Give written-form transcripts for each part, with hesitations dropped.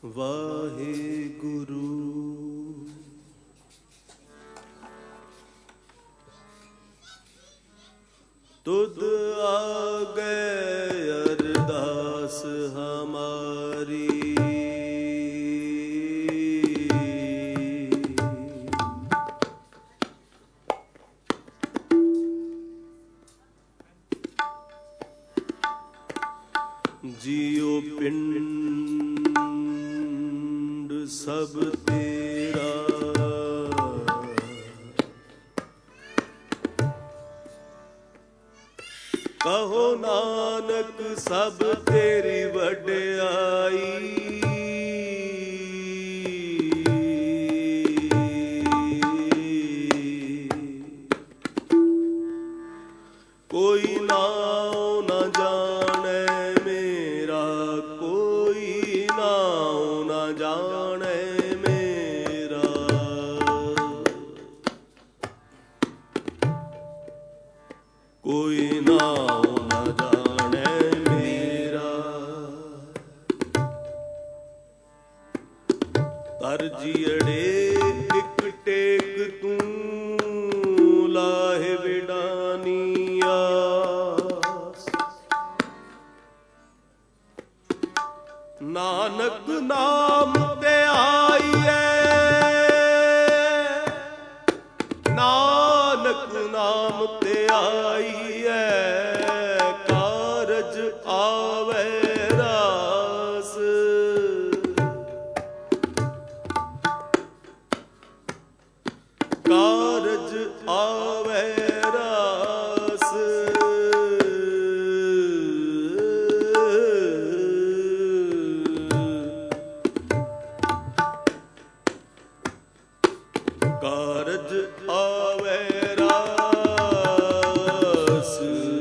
ਵਾਹਿਗੁਰੂ। ਤੁਧ ਆਗੇ ਅਰਦਾਸ ਹਮਾਰੀ, ਜਿਉ ਪਿੰਡ ਸਭ ਤੇਰਾ, ਕਹੋ ਨਾਨਕ ਸਭ ਤੇਰੀ ਵਡਿਆਈ। ਕੋਈ ਨਾਉ ਨਾ ਜਾਣੈ ਮੇਰਾ, ਕੋਈ ਨਾਉ ਨਾ ਜਾਣੈ ਮੇਰਾ। ਕੋਈ ਨਾਉ ਨਾ ਜਾਣੈ ਮੇਰਾ। ਤਰ ਜੀਅੜੇ ਇੱਕ ਟੇਕ ਤੂੰ, ਲਾਹੇ ਵਿਡਾਨੀ ਆਸ। ਨਾਨਕ ਨਾਮ ਤੇ ਆਈਐ, ਨਾਨਕ ਨਾਮ ਤੇ ਆਈਐ, ਕਾਰਜ ਆਵੈ ਰਾਸ। ਕਾਰਜ ਆਵੈ ਰਾਸ। ਕਾਰਜ ਆਵੈ ਰਾਸ।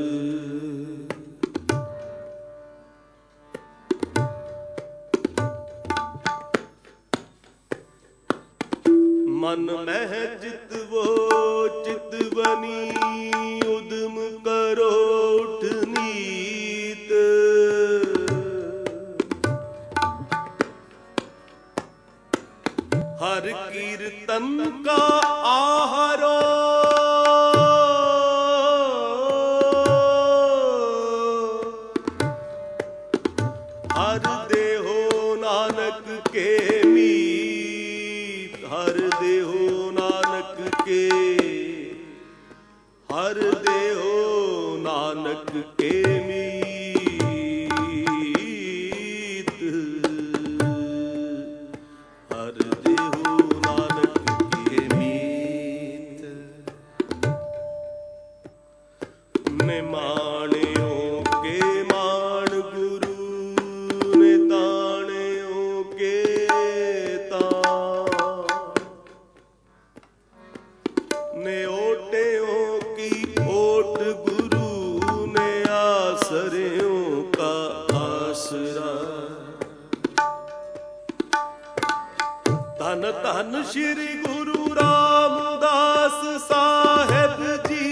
ਮਨ ਮਹਿ ਚਿਤਵੋ ਚਿਤਵਨੀ, ਉਦਮ ਕਰੋ ਉਠਨੀਤ। ਹਰ ਕੀਰਤਨ ਕਾ ਆਹਾਰੋ, ਹਰ ਦੇਹੋ ਨਾਨਕ ਕੇ ਮੀਤ। ਹਰ ਦੇਹੋ ਨਾਨਕ ਕੇ, ਹਰ ਦੇਹੋ ਨਾਨਕ ਕੇ ਮੀਤ। ਹਰ ਦੇਹੋ ਨਾਨਕ ਕੇ ਮੀਤ। ਨਿਮਾਣਿਓ ਕੇ ਮਾਣ ਗੁਰੂ, ਨੇ ਤਾਣਿਓ ਕੇ ਤਾਣ। ਨੇ ਓਟਿਓ ਕੀ ਓਟ ਗੁਰੂ, ਨੇ ਆਸਰਿਓ ਕਾ ਆਸਰਾ। ਧੰਨ ਧੰਨ ਸ਼੍ਰੀ ਗੁਰੂ ਰਾਮਦਾਸ ਸਾਹਿਬ ਜੀ।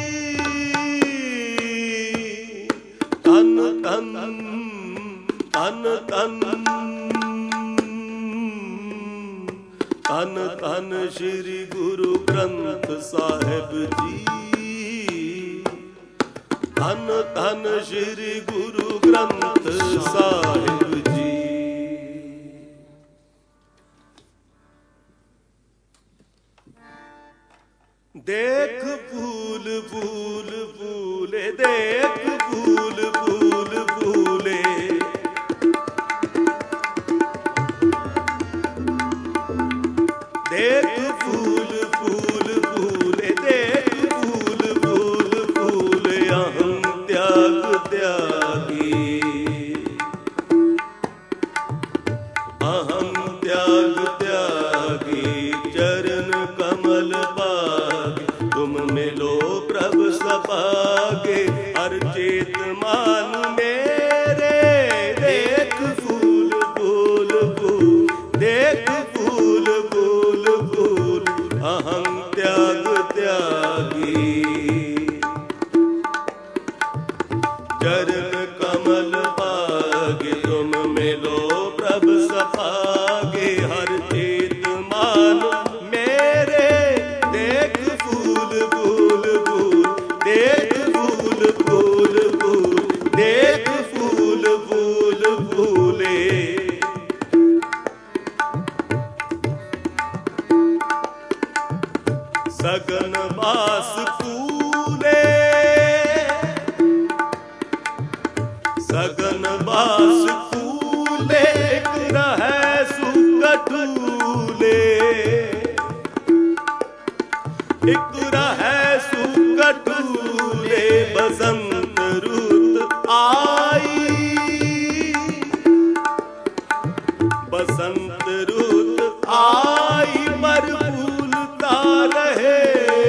ਧੰਨ ਧੰਨ ਧੰਨ ਧੰਨ ਧੰਨ ਧੰਨ ਸ਼੍ਰੀ ਗੁਰੂ ਗ੍ਰੰਥ ਸਾਹਿਬ ਜੀ। ਧੰਨ ਧੰਨ ਸ਼੍ਰੀ ਗੁਰੂ ਗ੍ਰੰਥ ਸਾਹਿਬ ਜੀ। ਦੇਖ ਫੂਲ ਫੂਲ ਫੂਲੇ, ਦੇਖ ਫੂਲ ਫੂਲ ਫੂਲੇ। ਦੇਖ ਫੂਲ ਫੂਲ ਫੂਲੇ, ਦੇਖ ਫੂਲ ਫੂਲ ਫੂਲੇ। ਅਹੰ ਤਿਆਗ ਤਿਆਗੀ, ਅਹੰ ਤਿਆਗ ਤਿਆਗੀ। ਚਰਨ ਕਮਲ ਭਾਗੇ, ਤੁਮ ਮਿਲੋ ਪ੍ਰਭ ਸਭਾਗੇ। ਹਰ ਚੇਤ ਮਾਨ ਮੇਰੇ, ਦੇਖ ਫੂਲ ਫੂਲ ਫੂਲ, ਦੇਖ ਫੂਲ ਫੂਲ ਫੂਲ। ਅਹੰ ਤਿਆਗ ਤਿਆਗੀ, ਚਰਨ ਕਮਲ ਭਾਗੇ। ਤੁਮ ਮਿਲੋ ਪ੍ਰਭ ਸਭਾਗੇ। सभागे हर चेत मान मेरे देख फूल फूल फूल देख फूल फूल फूल देख फूल फूल फूले। सगन बास फूले सगन बास फूले रहे सुकटूले एक रहे सुकटूले। बसंत रुत आई बसंत रुत आई पर फूलता रहे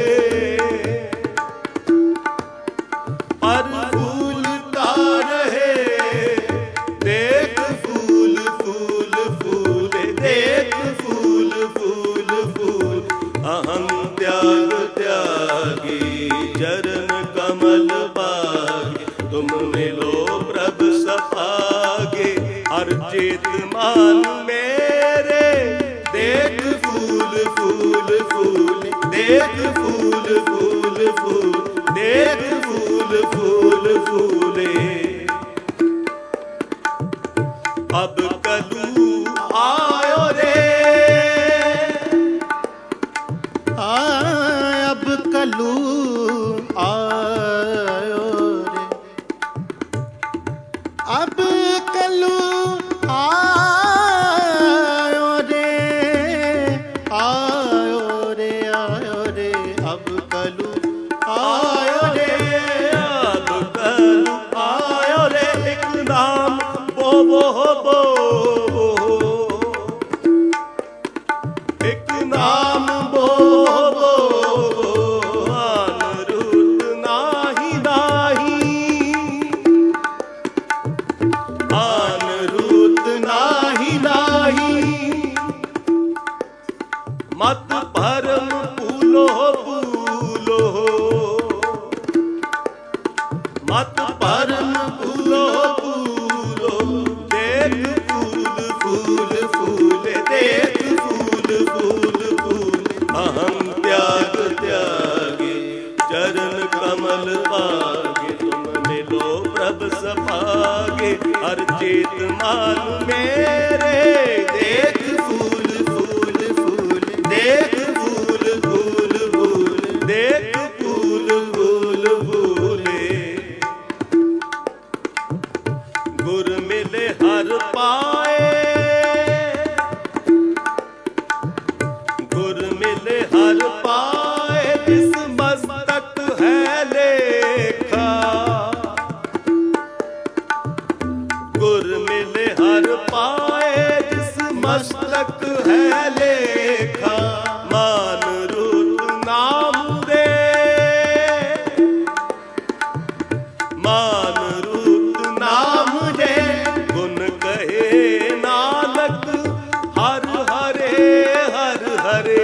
पर फूलता रहे। देख फूल फूल फूल देख फूल फूल फूल। अहं त्याग त्यागी चरण कमल बागे तुम मिलो प्रभ सभागे हर चेत मान मेरे। देख फूल फूल फूल देख फूल फूल फूल देख फूल फूल फूले। अब कलू आयो रे अब कलू आयो रे अब कलू आयो रे आयो रे आयो रे अब कलू आयो रे अब कलू आयो रे। एक नाम बो बो बो एक नाम बो बो अनरुत नाही नाही अनरुत नाही नाही। मत भरम फूलो फूलो मत भरम फूलो फूलो। देख फूल फूल फूल देख फूल फूल फूल। अहं त्याग त्यागे चरण कमल पागे तुम मिलो प्रभ सभागे हर चेत मान मेरे। देख फूल फूल फूल देख फूल फूल फूल देख फूल फूल फूले। गुर मिले हर पाए गुर मिले हर पाए जिस मस्तक है लेखा। गुर मिले हर पाए जिस मस्तक है लेखा। मान रुत नाम रे मान रुत नाम रे। गुण कहे नानक हर हरे हर हरे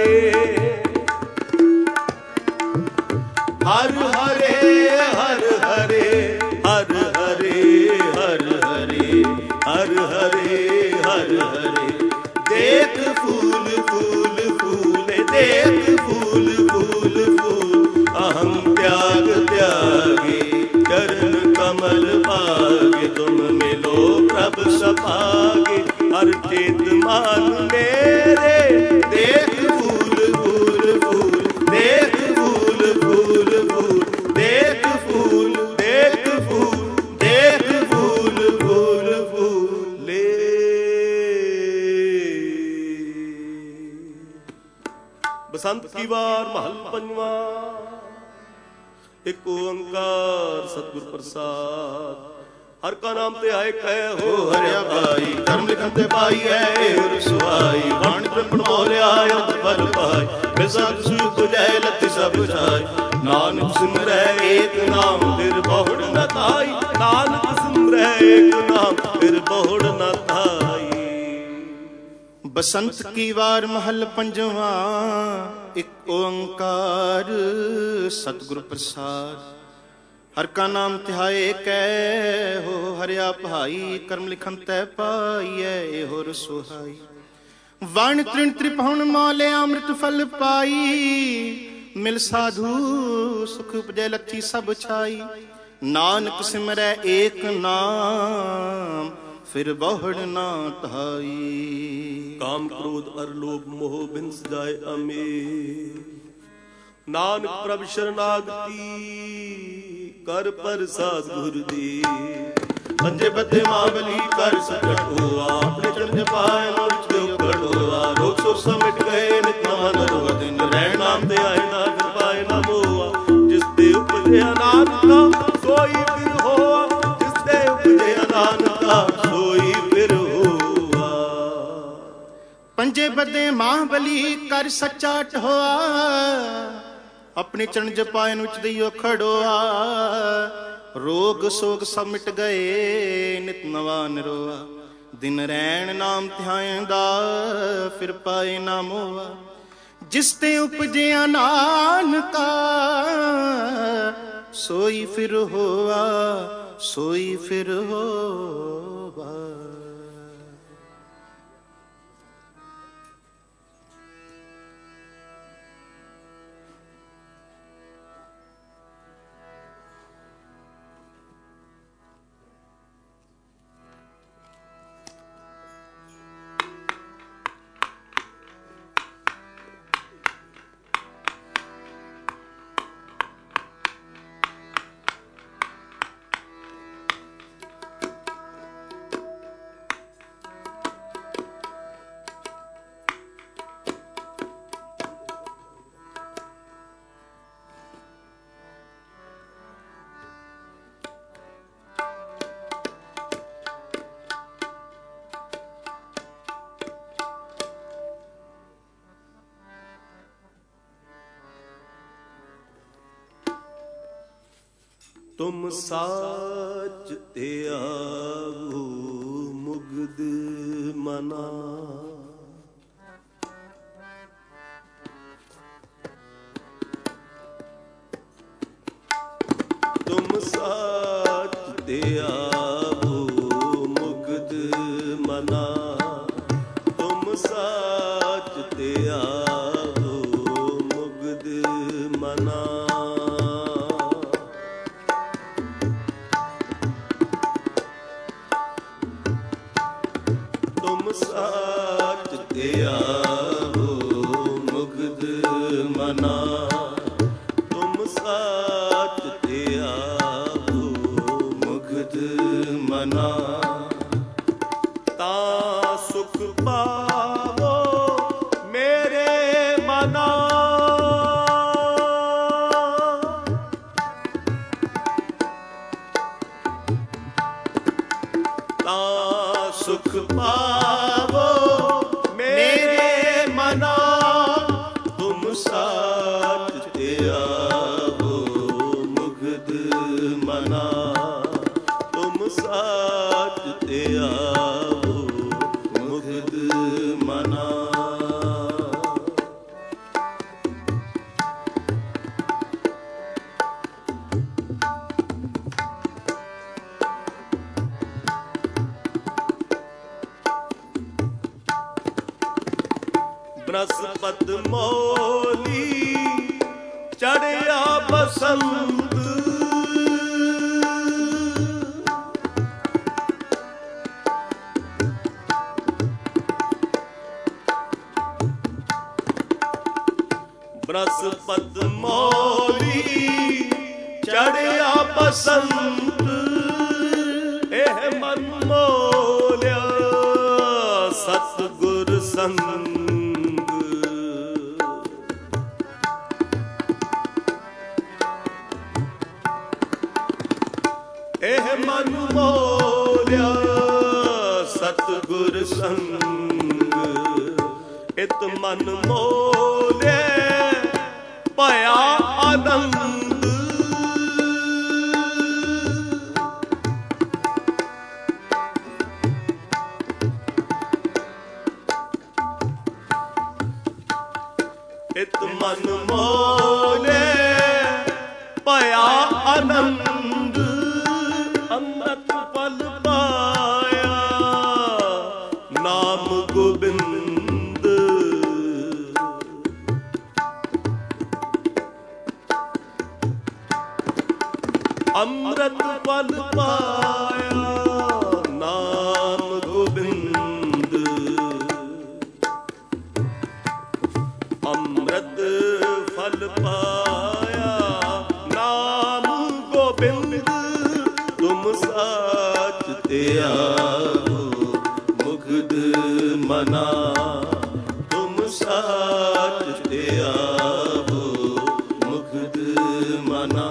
हर हरे हर हरे हर हरे हर हरे हर हरे हर हरे। देख फूल फूल फूल देख फूल फूल फूल। अहं त्याग त्यागे चरण कमल पागे तुम मिलो प्रभ सभागे हर चेत मान मेरे। देख फूल फूल फूल देख फूल फूल फूल देख फूल देख फूल देख फूल फूल फूले। बसंत की वार महल पंजवा। एक ओंकार सतगुर प्रसाद हर का नाम ते आए कह हो हरिया भाई। धर्म लिखन ते पाई है रसवाई वाणी ब्रह्मण बोलिया अर्थ फल पाई। बेसब सुख जय लति सब जाय नानक सिमरै एक नाम फिर बहुड़ न थाई। नानक सिमरै एक नाम फिर बहुड़ न थाई। बसंत की वार महल पंजवा। एक ओंकार सतगुर प्रसाद ਹਰ ਕਾ ਨਾਮ ਧਿਆਏ ਕੈ ਹੋ ਹਰਿਆ ਭਾਈ, ਕਰਮ ਲਿਖਨ ਤੈ ਪਾਈਐ ਇਹੋ ਰਸੁਹਾਈ। ਵਣ ਤ੍ਰਿਣ ਤ੍ਰਿਪਹੁਣ ਮੌਲੇ ਅੰਮ੍ਰਿਤ ਫਲ ਪਾਈ, ਮਿਲ ਸਾਧੂ ਸੁਖ ਉਪਜੈ ਲੱਥੀ ਸਭ ਛਾਈ। ਨਾਨਕ ਸਿਮਰੈ ਏਕ ਨਾਮ, ਫਿਰ ਬਹੁੜ ਨਾ ਧਾਈ। ਕਾਮ ਕ੍ਰੋਧ ਅਰ ਲੋਭ ਮੋਹ ਬਿਨ ਸਜਾਏ ਅਮੇ, ਨਾਨਕ ਪ੍ਰਭ ਸ਼ਰਨਾਗਤੀ ਕਰ ਪ੍ਰਸਾਦ ਗੁਰ ਦੀ। ਪੰਜੇ ਬੱਧੇ ਮਾਵਲੀ ਕਰ ਸਕਟ ਹੋਆ, ਆਪਣੇ ਚਰਨ ਪਾਏ ਮੁਰਚ ਦੇ ਉਕੜ ਹੋਆ। ਰੋਗ ਸੋ ਸਮਿਟ ਗਏ ਨਿਤ ਨਵਾਂ ਨਰਵਾ ਦਿਨ, ਰਹਿਣ ਨਾਮ ਤੇ ਆਏ ਨਾ ਫਿਰ ਪਾਏ ਨਾ ਮੋਆ। ਜਿਸ ਤੇ ਉਪਜਿਆ ਨਾਨਕਾ ਸੋਈ ਫਿਰ ਹੋਆ, ਜਿਸ ਤੇ ਉਪਜਿਆ ਨਾਨਕਾ ਸੋਈ ਫਿਰ ਹੋਆ। ਪੰਜੇ ਬੱਧੇ ਮਹਾਬਲੀ ਕਰ ਸੱਚਾ ਟੋਆ, ਆਪਣੇ ਚਰਨ ਜਪਾਏ ਨੂੰ ਚਦਈਓ ਖੜੋਆ। ਰੋਗ ਸੋਗ ਸਭ ਮਿਟ ਗਏ ਨਿਤ ਨਵਾ ਨਿਰੋਆ, ਦਿਨ ਰੈਣ ਨਾਮ ਧਿਆਇਂਦਾ ਫਿਰ ਪਾਏ ਨਾ ਮੋਆ। ਜਿਸ ਤੇ ਉਪਜਿਆ ਨਾਨਕਾ ਸੋਈ ਫਿਰ ਹੋਆ, ਸੋਈ ਫਿਰ ਹੋਵਾ। ਤੁਮ ਸਾਚ ਤੇ ਆਵੋ ਮੁਗਧ ਮਨਾ, ਤੁਮ ਸਾਚ ਤੇ ਆਵੋ ਮੁਗਧ ਮਨਾ। ਤੁਮ ਸਾਚ ਤੇ ਆਵੋ ਮੁਗਧ ਮਨਾ। ਤੁਮ ਸਾਚ ਤੇ ਆਵੋ ਮੁਗਧ ਮਨਾ। ਤੁਮ ਸਾਚ ਤੇ ਆਵੋ ਮੁਗਧ ਮਨਾ। ਤਾਂ ਸੁਖ ਪਾਵੋ ਮੇਰੇ ਮਨਾ। ਤਾਂ ਸੁਖ ਪਾਵੋ ਮੇਰੇ ਮਨਾ। ਤੁਮ ਸਾਚ ਤੇ ਆਵੋ ਮੁਗਧ ਮਨਾ। ਤੁਮ ਸਾਚ ਤੇ ਆਵੋ ਮੁਗਧ ਮਨਾ। ਬਨਸਪਤ ਮੋਲੀ ਚੜਿਆ ਬਸੰਤ। ਬਨਸਪਤ ਮੋਲੀ ਚੜਿਆ ਬਸੰਤ। ਇਹ ਮਨ ਮੋਲਿਆ ਸਤਿਗੁਰ ਸੰਗ। ਇਹ ਮਨ ਮੋਲਿਆ ਸਤਿਗੁਰ ਸੰਗ। ਇਤ ਮਨ ਮੋਲੇ ਭਇਆ ਆਨੰਦ। ਇਤ ਮਨ ਮੋਲੇ ਭਇਆ ਆਨੰਦ। ਅੰਮ੍ਰਿਤ ਫਲ ਪਾਇਆ ਨਾਮ ਗੋਬਿੰਦ ਅੰਮ੍ਰਿਤ ਫਲ ਪਾਇਆ ਨਾਮ ਗੋਬਿੰਦ ਤੁਮ ਸਾਚ ਤੇ ਆਵੋ ਮੁਗਧ ਮਨਾ ਤੁਮ ਸਾਚ ਤੇ ਆਵੋ ਮੁਗਧ ਮਨਾ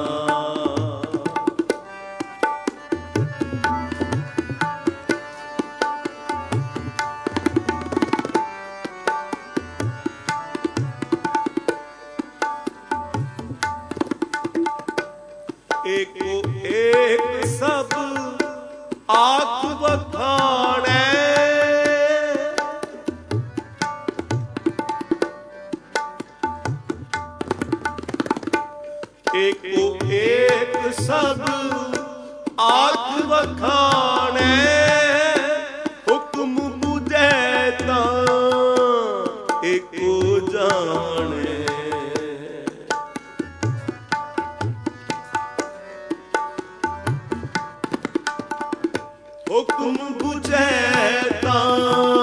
ਏਕੋ ਏਕ ਸਭ ਆਖ ਵਖਾਣੈ ਏਕੋ ਏਕ ਸਭ ਆਖ ਵਖਾਣੈ ਹੁਕਮ ਬੁਝੈ ਤਾਂ ਏਕੋ ਜਾਣੈ ਹੁਕਮ ਬੁਝੈ ਤਾਂ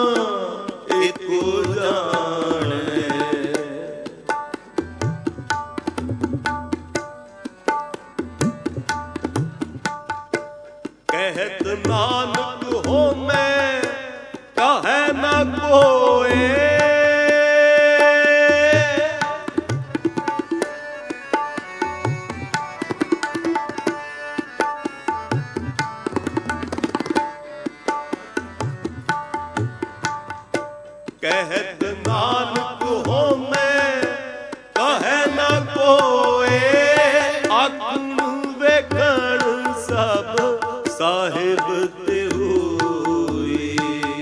ਏਕੋ ਜਾਣੈ ਕਹਿਤ ਨਾਨਕ ਹੋਮੈ ਕਹੈ ਨਾ ਕੋਇ ਕਹਿਤ ਨਾਨਕ ਹੋਮੈ ਕਹੈ ਨਾ ਕੋਇ ਆਖਣ ਵੇਖਣ ਸਭ ਸਾਹਿਬ ਤੇ ਹੋਈ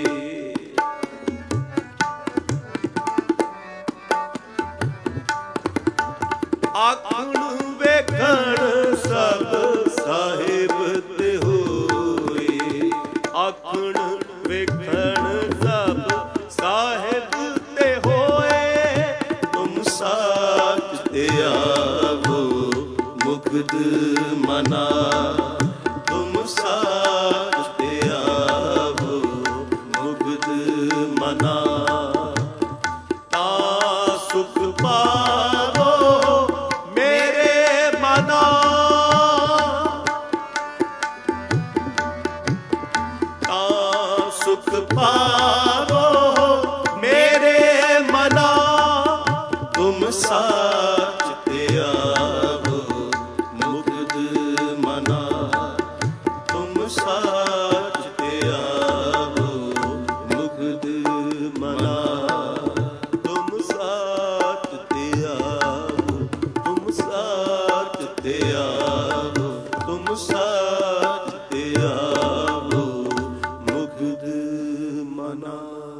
ਆਖਣ ਵੇਖਣ ਸਭ ਸਾਹਿਬ ਤੇ ਹੋਈ ਆਖਣ ਵੇਖਣ ਸਭ ਸਾਹਿਬ ਤੇ ਹੋਏ ਤੁਮ ਸਾਚ ਤੇ ਆਵੋ ਮੁਗਧ ਮਨਾ ਤੁਮ ਸਾਚ ਤੇ ਆਵੋ ਮੁਗਧ ਮਨਾ ਤਾ ਸੁਖ ਪਾਵੋ ਮੇਰੇ ਮਨਾ ਤਾ ਸੁਖ ਪਾਵੋ ਮੇਰੇ ਮਨਾ ਤੁਮ ਸਾਚ ਤੇ ਆਵੋ ਮੁਗਧ ਮਨਾ ਤੁਮ ਸਾਚ ਤੇ ਆਵੋ ਮੁਗਧ ਮਨਾ ਤੁਮ ਸਾਚ ਤੇ ਆਵੋ ਤੁਮ ਸਾਚ ਤੇ ਆਵੋ ਤੁਮ ਸਾਚ ਤੇ ਆਵੋ ਮੁਗਧ ਮਨਾ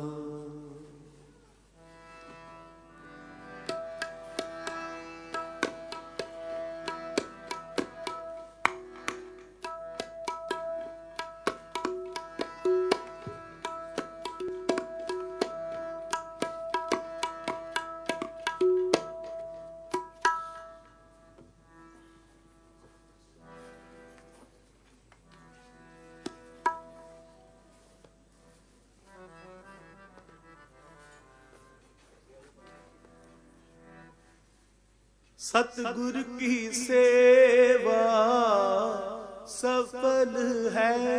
सतगुर की सेवा सफल है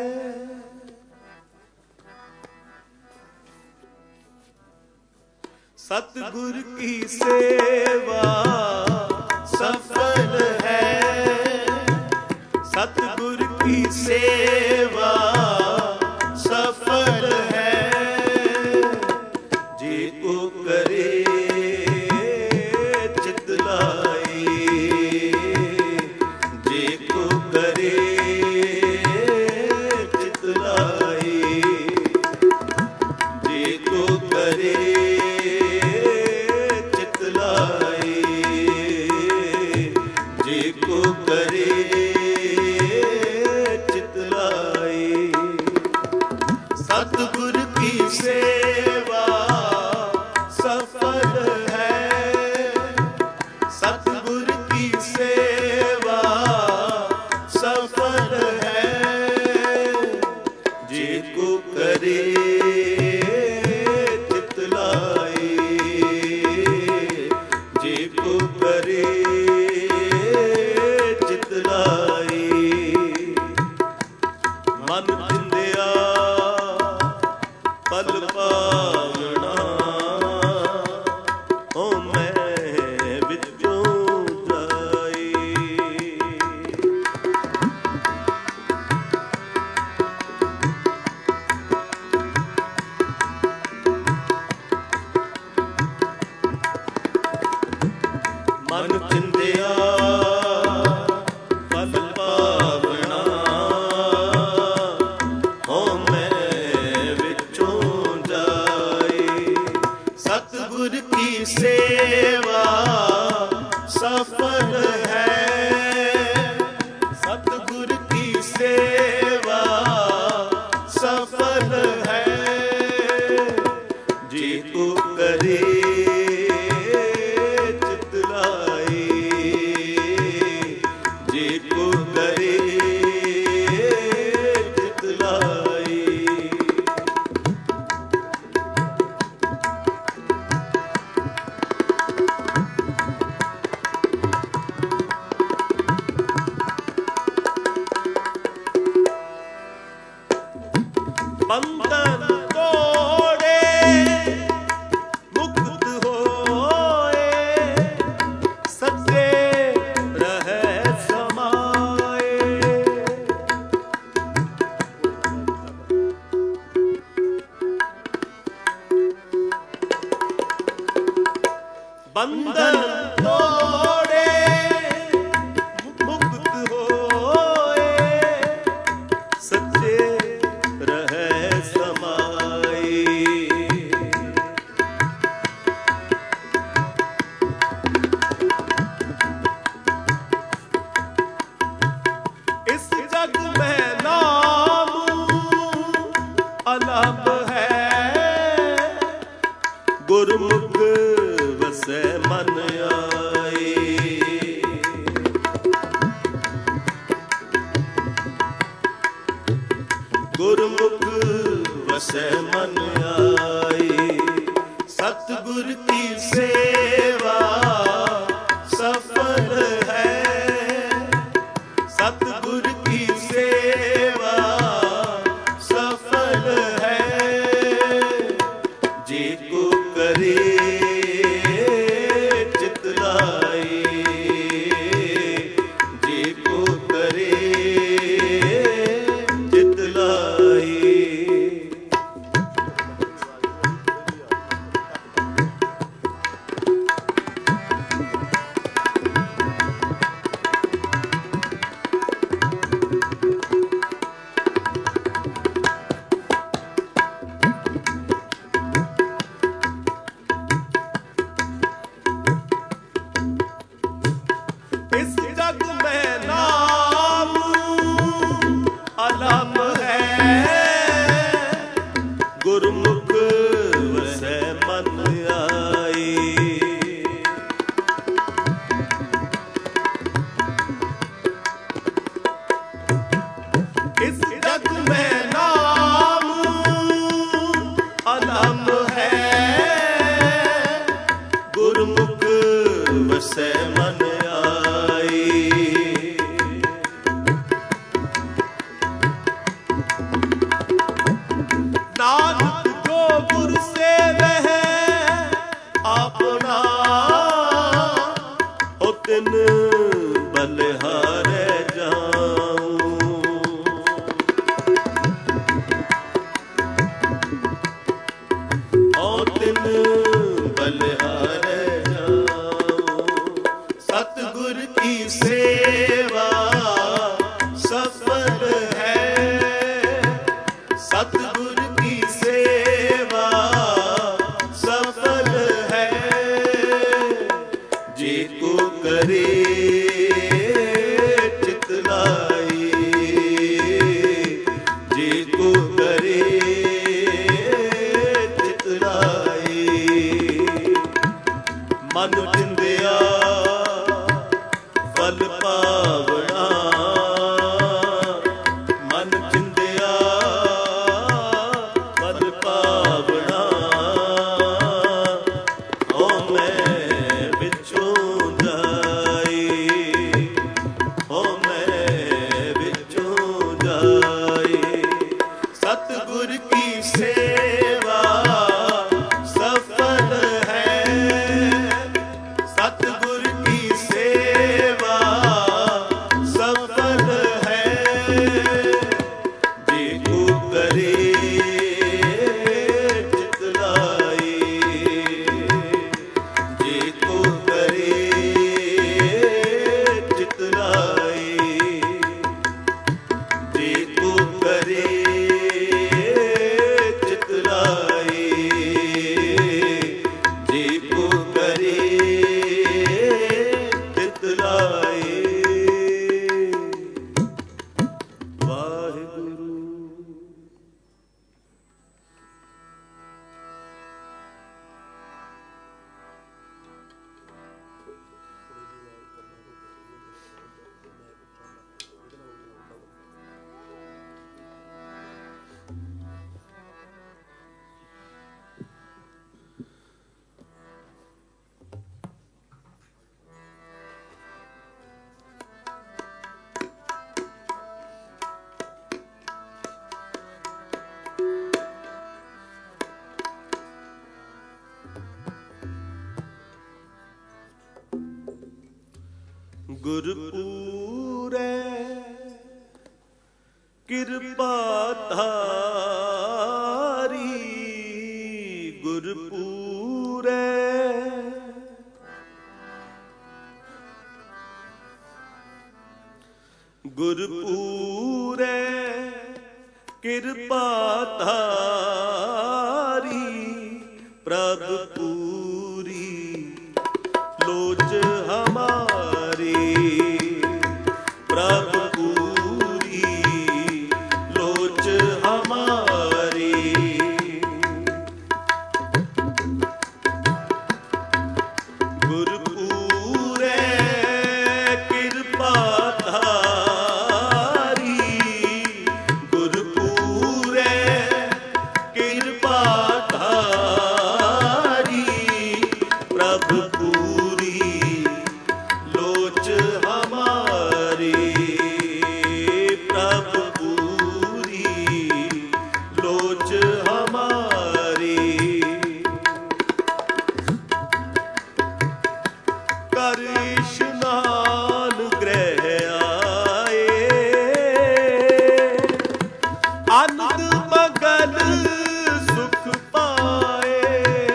सतगुर की सेवा सफल है सतगुर की सेवा सफल है जे को करे सतगुर की सेवा सफल ਮਨ ਚਿੰਦਿਆ ਫਲ ਪਾਵਣਾ, ਹਉਮੈ ਵਿੱਚੋਂ ਜਾਏ। ਸਤਿਗੁਰ ਕੀ ਸੇਵਾ ਸਫਲ ਹੈ, ਸਤਿਗੁਰ ਕੀ ਸੇਵਾ ਸਫਲ ਹੈ। ਜੇ ਕੋ ਕਰੇ ਚਿਤ ਲਾਏ, ਜੇ ਕੋ ਕਰੇ ਚਿਤ ਲਾਏ। ਬੰਧਨ ਤੋੜੇ ਮੁਕਤ ਹੋਏ, ਸੱਚੇ ਰਹਿ ਸਮਾਏ। ਬੰਧਨ ਤੋੜੇ ਮੁਕਤ ਹੋਏ, ਸੱਚੇ ਰਹਿ ਸਮਾਏ। ਇਸ ਜਗ ਮੈਂ ਨਾਮ ਅਲੰਭ ਹੈ, ਗੁਰਮੁਖ ਵਸੈ ਮਨ ਆਏ। ਗੁਰਮੁਖ ਵਸੈ ਮਨ ਆਏ। ਸਤਿਗੁਰ ਕੀ ਸੇਵਾ ਸਫਲ ਹੈ, ਸਤਿਗੁਰ ਕੀ ਸੇਵਾ ਸਫਲ ਹੈ। ਜੇ ਕੋ ਕਰੇ ਚਿਤ ਲਾਏ, ਜੇ ਕੋ ਕਰੇ ਚਿਤ ਲਾਏ। ਇਸ ਜਗ ਮੈਂ ਨਾਮ ਅਲੰਭ ਹੈ, ਗੁਰਮੁਖ ਵਸੈ ਮਨ ਆਏ। ਇਸ ਜਗ ਮੈਂ ਨਾਮ ਅਲੰਭ ਹੈ, ਗੁਰਮੁਖ ਵਸੈ ਮਨ ਆਏ। ਨਾਨਕ ਜੋ ਗੁਰ ਸੇਵਹਿ ਆਪਣਾ, ਉਹ ਤਿਨ ਬਲਿਹਾਰੈ ਜਾਉ। ਉਹ ਤਿਨ ਬਲਿਹਾਰੈ ਜਾਉ। ਸਤਿਗੁਰ ਕੀ ਸੇਵਾ ਸਫਲ ਹੈ, ਸਤਿਗੁਰ ਕੀ ਸੇਵਾ ਸਫਲ ਹੈ। ਜੇ ਕੋ ਕਰੇ ਚਿਤ ਲਾਏ, ਜੇ ਕੋ ਕਰੇ ਚਿਤ ਲਾਏ। ਮਨ ਚਿੰਦਿਆ ਫਲ ਪਾਵਣਾ, ਮਨ ਚਿੰਦਿਆ ਫਲ ਪਾਵਣਾ, ਹਉਮੈ ਵਿੱਚੋਂ ਜਾਏ, ਹਉਮੈ ਵਿੱਚੋਂ ਜਾਏ। ਸਤਿਗੁਰ ਕੀ ਸੇਵਾ ਸਫਲ ਹੈ, ਗੁਰਪੂਰੈ ਕਿਰਪਾ ਧਾਰੀ ਗੁਰਪੂਰੈ ਗੁਰਪੂਰੈ ਕਿਰਪਾ ਧਾਰੀ ਪ੍ਰਭ ਪੂਰੀ ਲੋਚ ਹਮਾਰੀ ਪ੍ਰਭ ਪੂਰੀ ਲੋਚ ਹਮਾਰੀ ਗੁਰਪੂਰੈ ਕਿਰਪਾ ਧਾਰੀ ਗੁਰਪੂਰੈ ਕਿਰਪਾ ਧਾਰੀ ਪ੍ਰਭ ਪੂਰੀ ਲੋਚ ਹਮਾਰੀ ਪ੍ਰਭ ਪੂਰੀ ਲੋਚ ਹਮਾਰੀ ਕਰ ਇਸ਼ਨਾਨ ਗ੍ਰਹਿ ਆਏ ਆਨੰਦ ਮਗਨ ਸੁਖ ਪਾਏ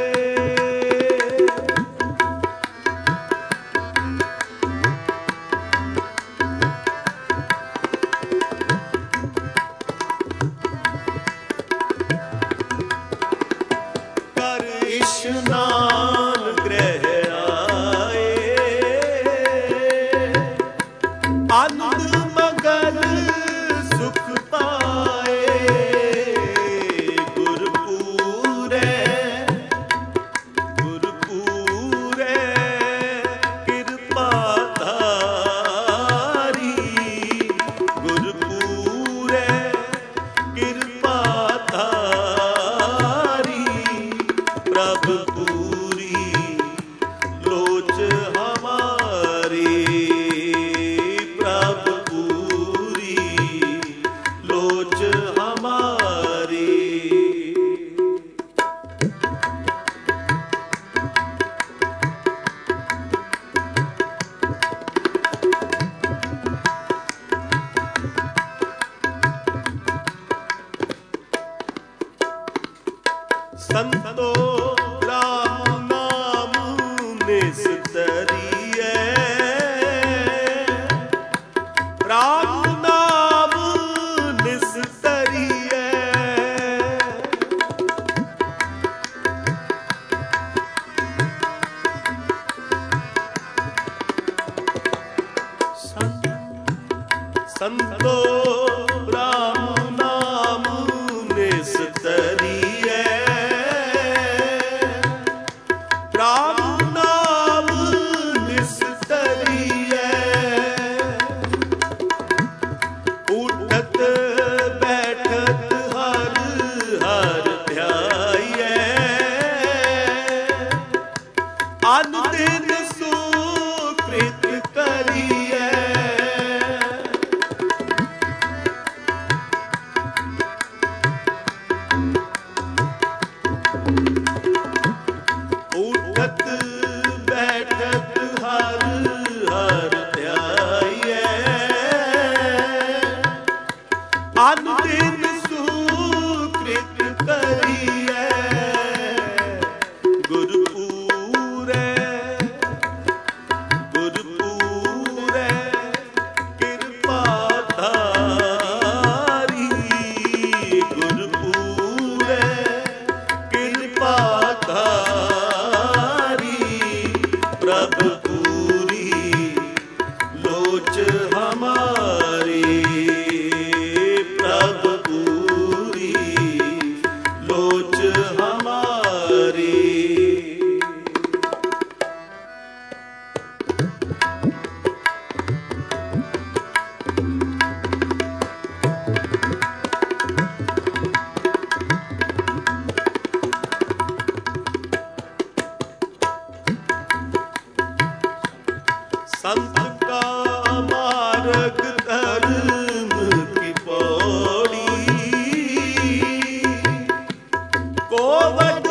ਕਰ ਇਸ਼ਨਾਨ ਗ੍ਰਹਿ ਆਏ ਆਨੰਦ ਮਗਨ ਸੁਖ ਪਾਏ ਗੁਰਪੂਰੈ ਗੁਰਪੂਰੈ ਕਿਰਪਾ ਧਾਰੀ ਗੁਰਪੂਰੈ ਕਿਰਪਾ ਧਾਰੀ ਪ੍ਰਭ ਪੂਰੀ ਲੋਚ ਹਮਾਰੀ ਪ੍ਰਭ ਪੂਰੀ ਲੋਚ ਹਮਾਰੀ ਸੰਤੋ ਰਾਮ ਨਾਮ ਨਿਸਤਰੀਐ ਰਾਮ ਨਾਮ ਨਿਸਤਰੀਐ ਸੰਤੋ ਰਾਮ ਨਾਮ ਨਿਸਤਰੀਐ ਰਾਮ ਨਾਮ ਨਿਸਤਰੀਐ ਉਠਤ ਬੈਠਤ ਹਰ ਹਰ ਧਿਆਈਐ ਅਨ ਦਿਨ ਸੁਕ੍ਰਿਤ ਕਰੀਐ ਉਠਤ ਬੈਠਤ ਹਰ ਹਰ ਧਿਆਈਐ ਅਨ ਦਿਨ ਸੁਕ੍ਰਿਤ ਕਰੀਐ ਗੁਰਪੂਰੈ ਗੁਰਪੂਰੈ ਕਿਰਪਾ ਧਾਰੀ ਗੁਰਪੂਰੈ ਕਿਰਪਾ ਧਾਰੀ ਪ੍ਰਭ ਪੂਰੀ ਲੋਚ ਹਮਾਰੀ ਪ੍ਰਭ ਪੂਰੀ ਲੋਚ ਹਮਾਰੀ संत का मार्ग धर्म की पौड़ी कोवट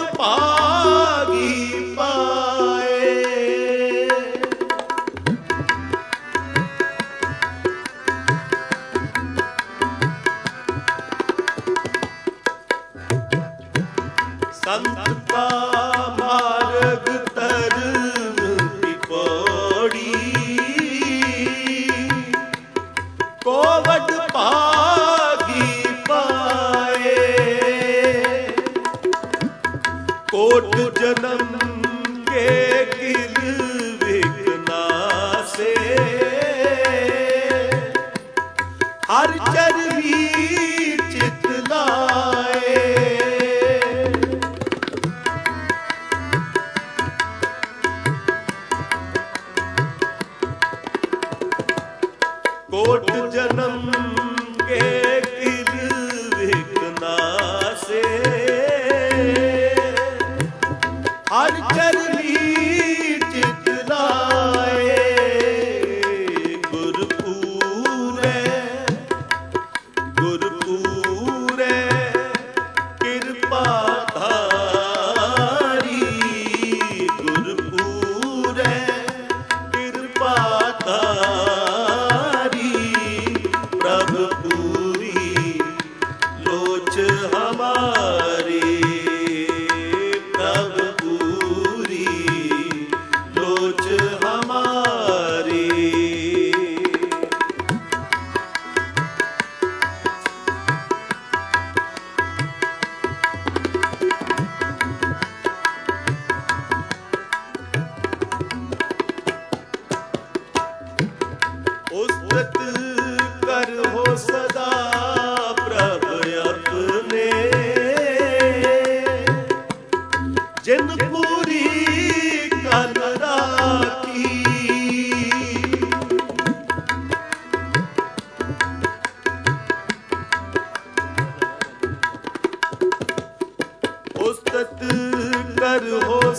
पागी पाए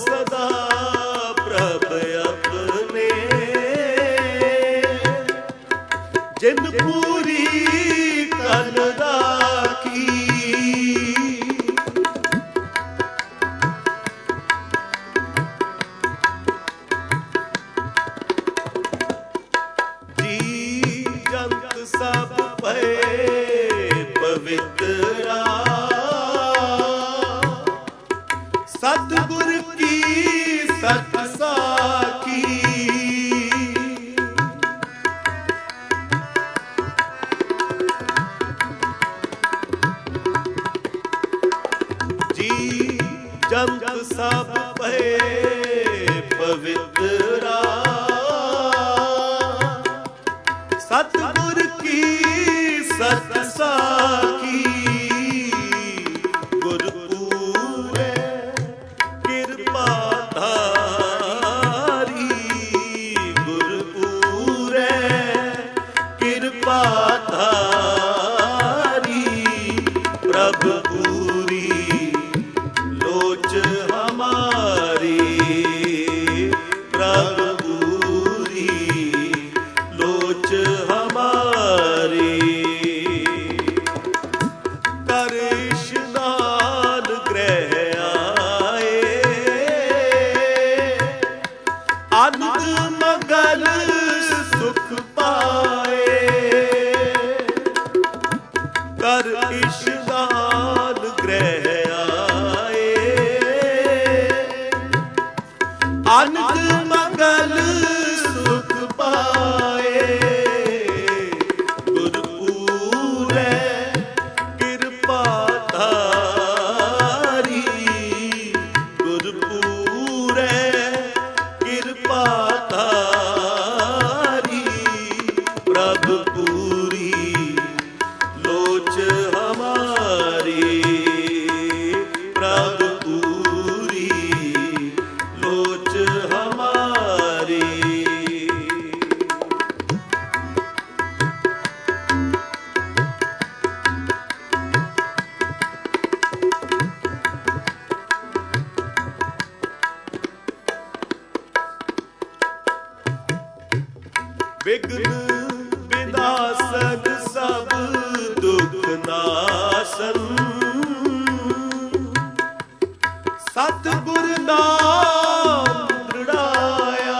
ਸਦਾ ਪ੍ਰਭ ਆਪਣੇ, ਜਿਨ ਪੂਰੀ ਕਲ ਰਾਖੀ। ਜੀ ਜੰਤ ਸਭ ਭਏ ਪਵਿੱਤਰਾ, ਸਤਿਗੁਰ ਕੀ ਸਤ ਸਾਖੀ। ਜੀ ਜੰਤ ਸਭ ਭਏ ਪਵਿੱਤਰਾ, ਸਤਿਗੁਰ ਕੀ ਸਤ ਸਾਖੀ। ਗੁਰ ਪੂਰੇ ਕਿਰਪਾ ਧਾਰੀ, ਗੁਰ ਪੂਰੇ ਕਿਰਪਾ ਧਾਰੀ। ਪ੍ਰਭ ਪੂਰੀ ਲੋਚ ਹਮਾਰੀ, ਪ੍ਰਭ ਪੂਰੀ ਲੋਚ ਹਮਾਰੀ। ਕਰ ਇਸ਼ਨਾਨ ਗ੍ਰਹਿ ਆਏ, ਆਨੰਦ ਮੰਗਲ ਸੁਖ ਪਾਏ। ਕਰ ਇਸ਼ਨਾਨ ਗ੍ਰਹਿ ਆਏ, ਆਨੰਦ ਮੰਗਲ ਸੁਖ ਪਾਏ। ਗੁਰ ਪੂਰੇ ਕਿਰਪਾ ਧਾਰੀ, ਗੁਰ ਪੂਰੇ ਕਿਰਪਾ ਧਾਰੀ। ਪ੍ਰਭ ਪੂਰੀ ਲੋਚ ਹਮਾਰੀ, ਪ੍ਰਭ ਪੂਰੀ ਲੋਚ ਹਮਾਰੀ। ਵਿਘਨ ਵਿਨਾਸ਼ਨ ਸਭ ਦੁਖ ਨਾਸ਼ਨ, ਸਤਿਗੁਰ ਨਾਮ ਦ੍ਰਿੜਾਇਆ।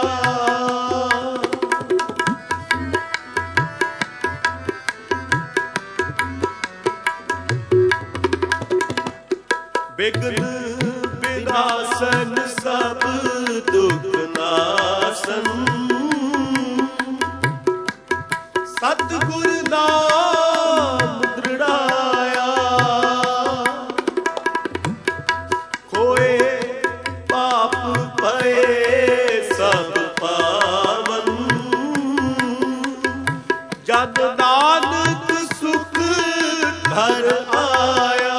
ਵਿਘਨ ਵਿਨਾਸ਼ਨ ਸਭ ਦੁਖ ਨਾਸ਼ਨ, ਸਤਿਗੁਰ ਨਾਮ ਦ੍ਰਿੜਾਇਆ। ਖੋਏ ਪਾਪ ਭਏ ਸਭ ਪਾਵਨ, ਜਨ ਨਾਨਕ ਸੁਖ ਘਰ ਆਇਆ।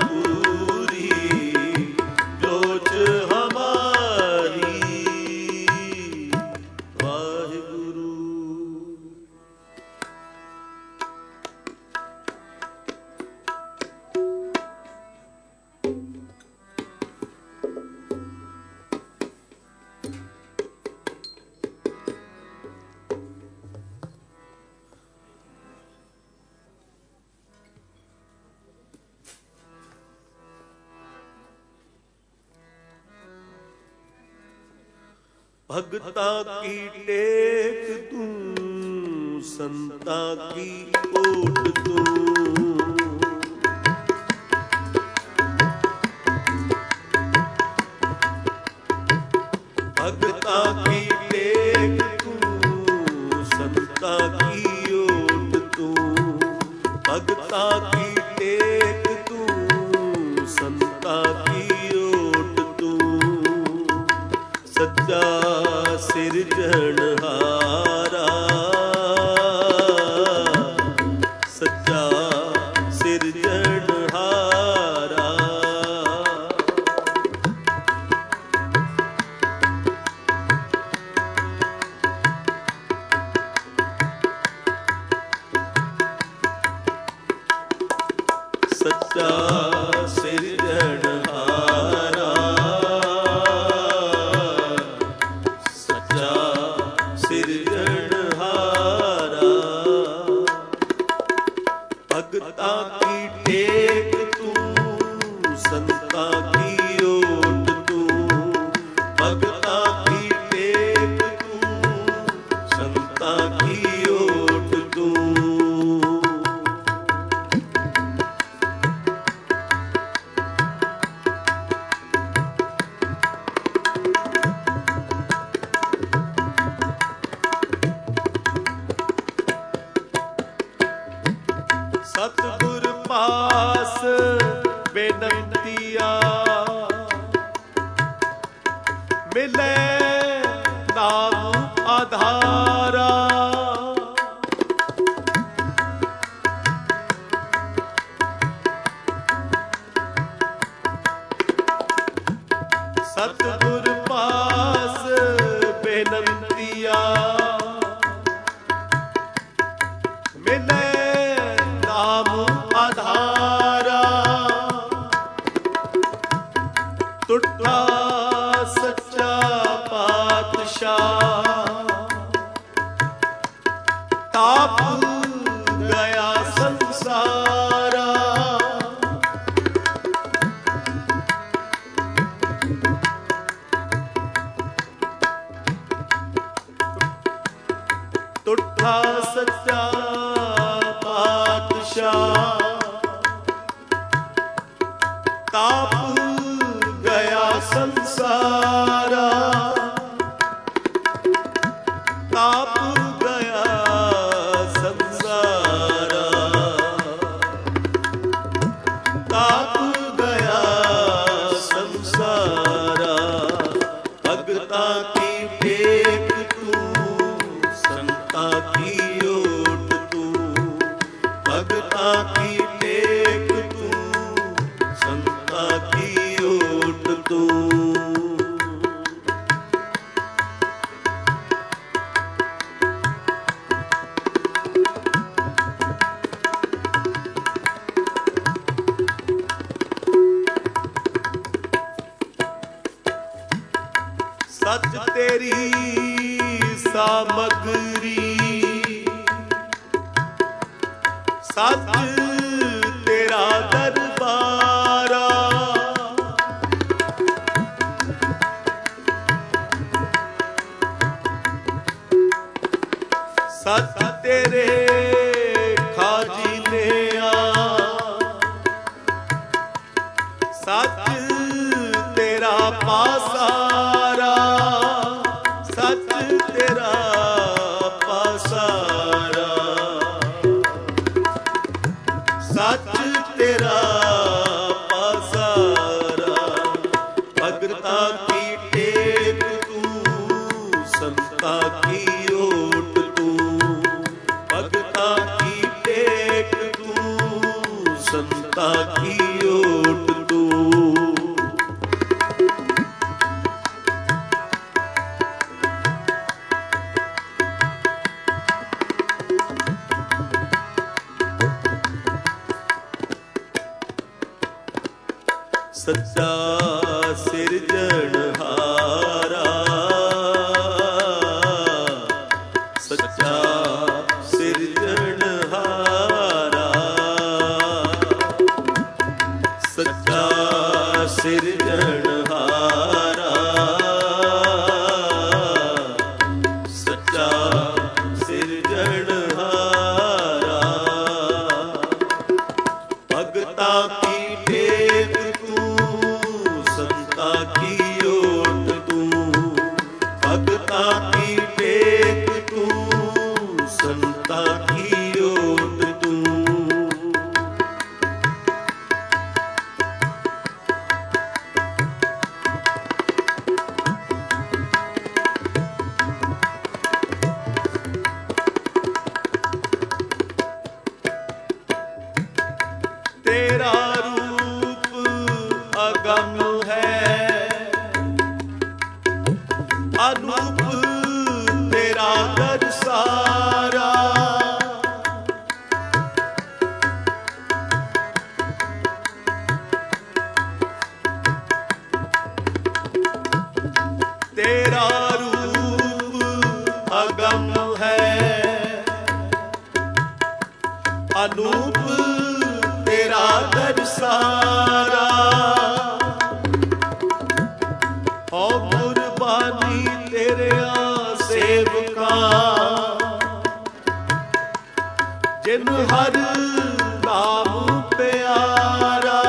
पूरी लोच हमारी। वाहिगुरु। भगता की टेक तू, संता की ओट तू। भगता की टेक तू, संता की ओट तू। भगता की टेक तू, संता की ओट तू। सच्चा सिरजनहारा, सच्चा सिरजनहारा। सच्चा सिरजनहारा, सिरजनहारा। भगता की टेक तू, संता की ओट तू। भगता की टेक तू, संता की ओट तू। सतगुर पास बेनंतिया, मिले नाम आधारा। सतगुर पास बेनंतिया, मिले नाम आधारा। टुटा सच्चा पातशाह, ताप गया संसारा। टुटा सच्चा पातशाह, ताप गया संसारा। ताप गया संसारा। ताप गया संसारा। भगता की टेक तू, संता की ओट तू। भगता की टेक तू, संता की ओट तू। सच तेरी सामग्री, सच तेरा दरबारा। सच तेरे खाजीने सच तेरा पासारा। सच तेरा पासारा। सच तेरा पासारा। भगता की टेक तू, संता की ओट तू। भगता की टेक तू, संता की ओट ਸੱਚਾ ਸਿਰਜਣਹਾਰਾ, ਸੱਚਾ ਸਿਰਜਣਹਾਰਾ, ਸੱਚਾ ਸਿਰਜਣਹਾਰਾ, ਸੱਚਾ ਸਿਰਜਣਹਾਰਾ। ਭਗਤਾ ਕੀ ਟੇਕ ਤੂੰ, ਸੰਤਾ ਕੀ ਓਟ ਤੂੰ, ਭਗਤਾ ਕੀ ਟੇਕ ਤੂੰ, ਸੰਤਾ ਕੀ ਓਟ ਤੂੰ। ਤੇਰਾ ਰੂਪ ਅਗਮ ਹੈ, ਅਨੂਪ ਤੇਰਾ ਦਰਸਾਰਾ, ਤੇਰਾ ਰੂਪ ਅਗਮ ਹੈ, ਅਨੂਪ ਤੇਰਾ ਦਰਸਾਰਾ। ਹੋ ਕੁਰਬਾਨੀ ਤੇਰਿਆਂ ਸੇਵਕਾਂ, ਜਿਨ ਹਰ ਨਾਮ ਪਿਆਰਾ।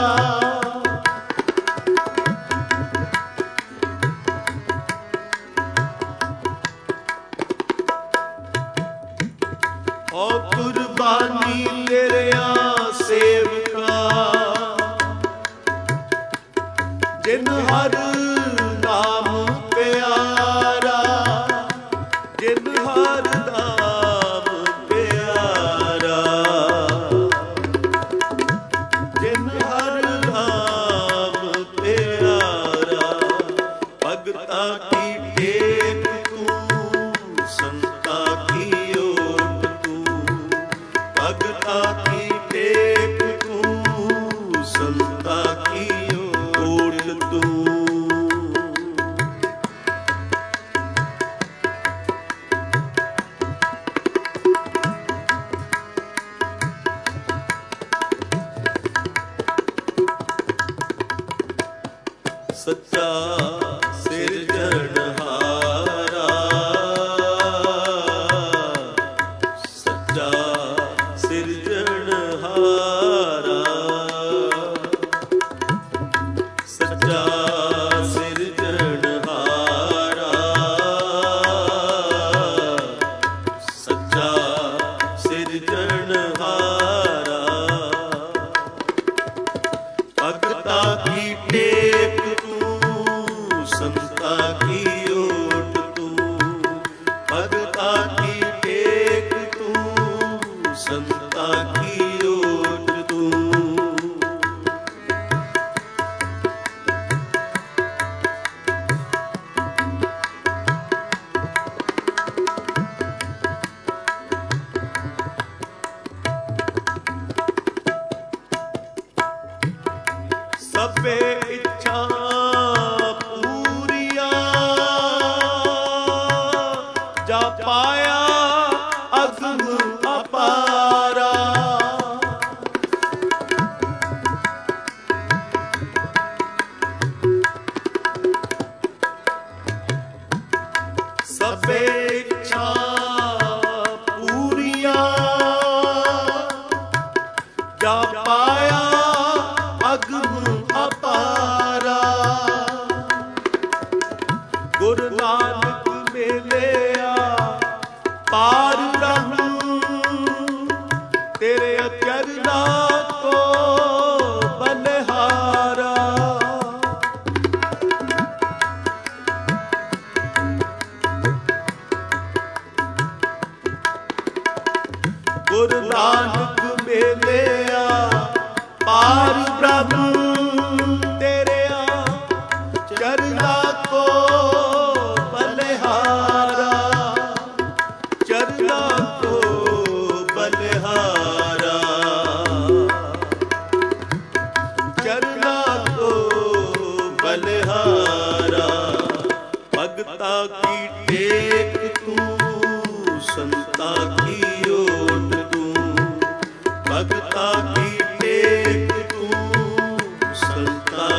ਹੋ ਕੁਰਬਾਨੀ ਤੇਰਿਆਂ ਸੇਵਕਾਂ, ਜਿਨ ਹਰ ਨਾਮ ਪਿਆਰਾ, ਜਿਨ ਹਰ ਨਾਮ ਪਿਆਰਾ, ਜਿਨ ਹਰ ਨਾਮ ਪਿਆਰਾ। ਭਗਤਾ ਕੀ ਟੇਕ ਤੂੰ, ਸੰਤਾ ਕੀ ਓਟ ਤੂੰ, ਭਗਤਾ ਕੀ ਟੇਕ ਤੂੰ, ਸੰਤਾ ਕੀ ਓਟ ਤੂੰ। ਸੱਚਾ ਸਿਰਜਣਹਾਰਾ, ਸੱਚਾ ਸਿਰਜਣਹਾਰਾ, ਸੱਚਾ ਸਿਰਜਣਹਾਰਾ, ਸੱਚਾ ਸਿਰਜਣਹਾਰਾ। ਭਗਤਾ ਕੀ ਟੇਕ ਤੂੰ, ਸੰਤਾ ਕੀ ਓਟ ਤੂੰ, ਭਗਤਾ ਕੀ ਟੇਕ ਤੂੰ, ਸੰਤਾ ਕੀ ਓਟ ਤੂੰ। ਸਭੇ ਇੱਛਾ ਪੂਰੀਆਂ, ਜਾ ਪਾਇਆ ਅਗਮ ਅਪਾਰਾ। ਸਭੇ ਇੱਛਾ ਪੂਰੀਆਂ, ਜਾ ਪਾਇਆ ਅਗਮ ਅਪਾਰਾ।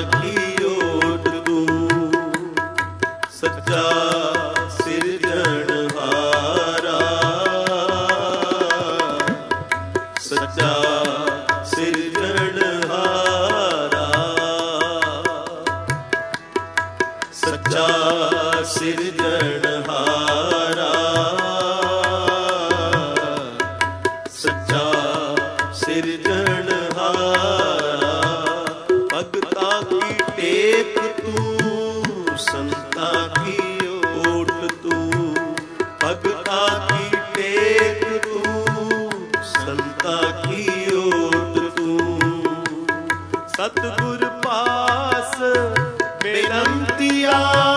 की ओट तू, सच्चा सिरजनहारा, सच्चा सिरजनहारा, सच्चा सिरजनहारा, सच्चा सिरजनहारा। भगता की टेक तू, संता की ओट तू, भगता की टेक तू, संता की ओट तू। सतगुर पास बेनंतिया,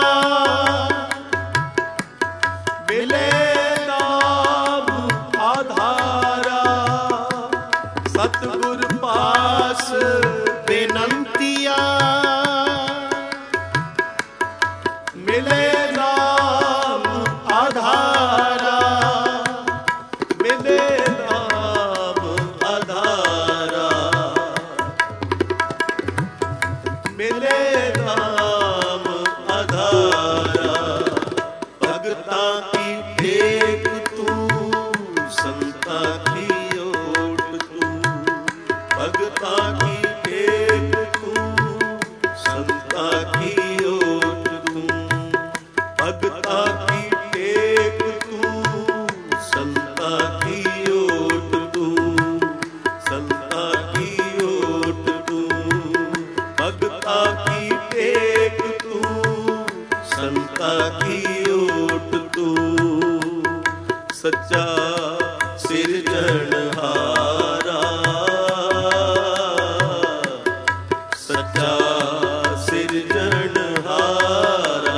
मिले नाम आधारा, सतगुर पास बेनंतिया, मिले नाम आधारा, मिले नाम आधारा, मिले नाम आधारा। भगता की टेक तू, संता की ओट तू, भगता की टेक तू, संता की ओट तू, भगता की टेक तू, संता की ओट तू, संता की ओट तू, भगता की टेक तू, संता की ओट तू। सच्चा सिरजनहारा, सच्चा सिरजनहारा,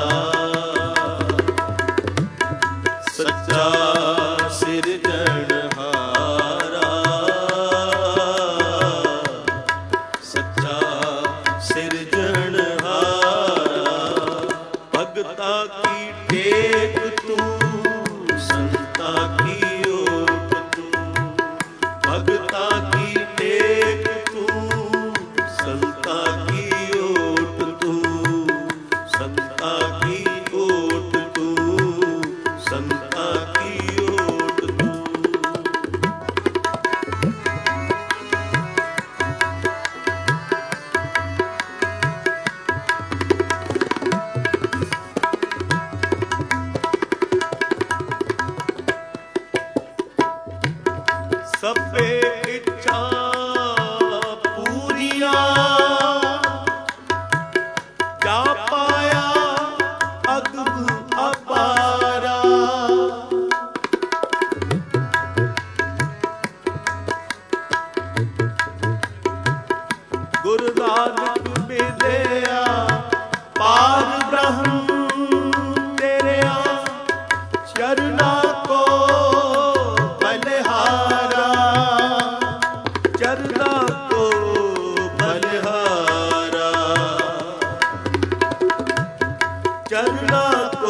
सच्चा सिरजनहारा, सच्चा सिरजनहारा। भगता की टेक तू, संता की ओट तू, भगता की टेक तू, संता की ओट तू, संता की ओट तू, संता की ओट तू। सबे इच्छा पूरिया, जा पाया अगम अपारा, गुरु नानक मिलिया पार ब्रह्म, तेरे चरना को बलिहारा, चरना को बलिहारा, चरना को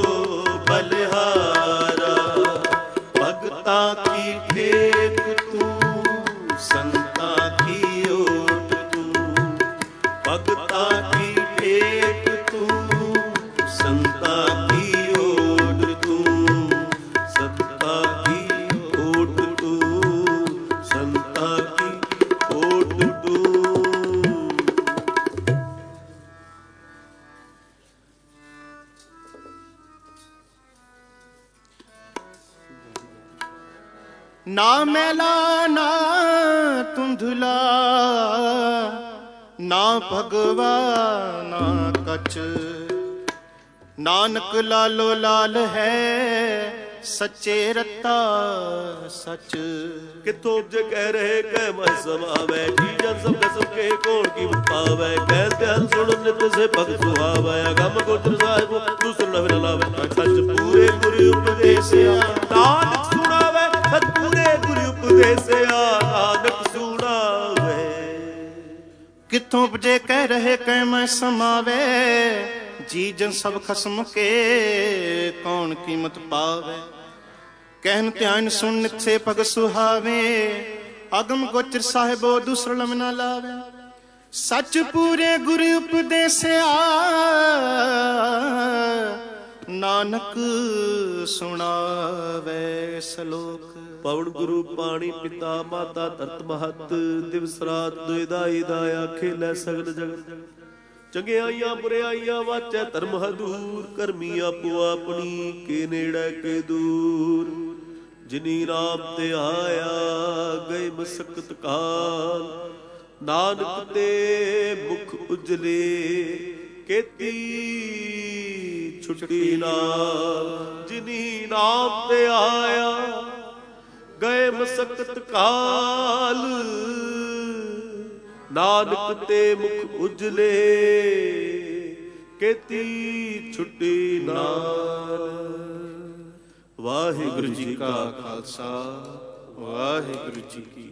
बलिहारा। भगता की टेक तू, संता की ओट तू, भगता की टेक तू, संता की ओट तू, संता की ओट तू, संता की ओट तू। ना मैला ना धुंधला, ना भगवा ना कच, नानक लालो लाल है सच्चे रत्ता सच। किथों उपजे कह रहे कह मैं समावै, जी जन सब कसम के कौन की पावै, कहन ध्यान सुन नित से भगत सुहावै, अगम गोचर साहिब दूसर नव लावै, सच पूरे गुरु उपदेसिया, नानक सुनावै, सच पूरे गुरु उपदेसिया, नानक सुनावै। किथों उपजे कह रहे कह मैं समावे, जी जन सब खसम के कौन कीमत पावे। कहन ध्यान सुन नित से भगत सुहावे, अगम गोचर साहिबो दूसर लम ना लावे। ਸਚ ਪੂਰੇ ਗੁਰ ਉਪਦੇਸਿਆ, ਨਾਨਕ ਸੁਣਾਵੇ ਸਲੋਕ। ਪਵਨ ਗੁਰੂ ਪਾਣੀ ਪਿਤਾ ਮਾਤਾ ਧਰਤ ਮਹਤ, ਦਿਵਸ ਰਾਤ ਦੁਇਦਾਈ ਦਾ ਆਖੇ ਲੈ ਸਗਲ ਜਗਤ। ਚੰਗਿਆਈਆਂ ਬੁਰਿਆਈਆਂ ਵਾਚੈ ਧਰਮ ਹਦੂਰ, ਕਰਮੀ ਆਪੋ ਆਪਣੀ ਕੇ ਨੇੜੇ ਕੇ ਦੂਰ। ਜਿਨੀ ਨਾਮ ਤੇ ਆਇਆ ਗਏ ਮਸਕਤ ਕਾਲ, ਨਾਨਕ ਤੇ ਮੁਖ ਉਜਲੇ ਕੀਤੀ ਛੁੱਟੀ ਨਾਲ। ਜਿਨੀ ਨਾਮ ਤੇ ਆਇਆ ਗਏ ਮਸਕਤ ਕਾਲ, ਨਾਨਕ ਤੇ ਮੁਖ ਉਜਲੇ ਕੀਤੀ ਛੁੱਟੀ ਨਾਲ। ਵਾਹਿਗੁਰੂ ਜੀ ਕਾ ਖਾਲਸਾ, ਵਾਹਿਗੁਰੂ ਜੀ ਕੀ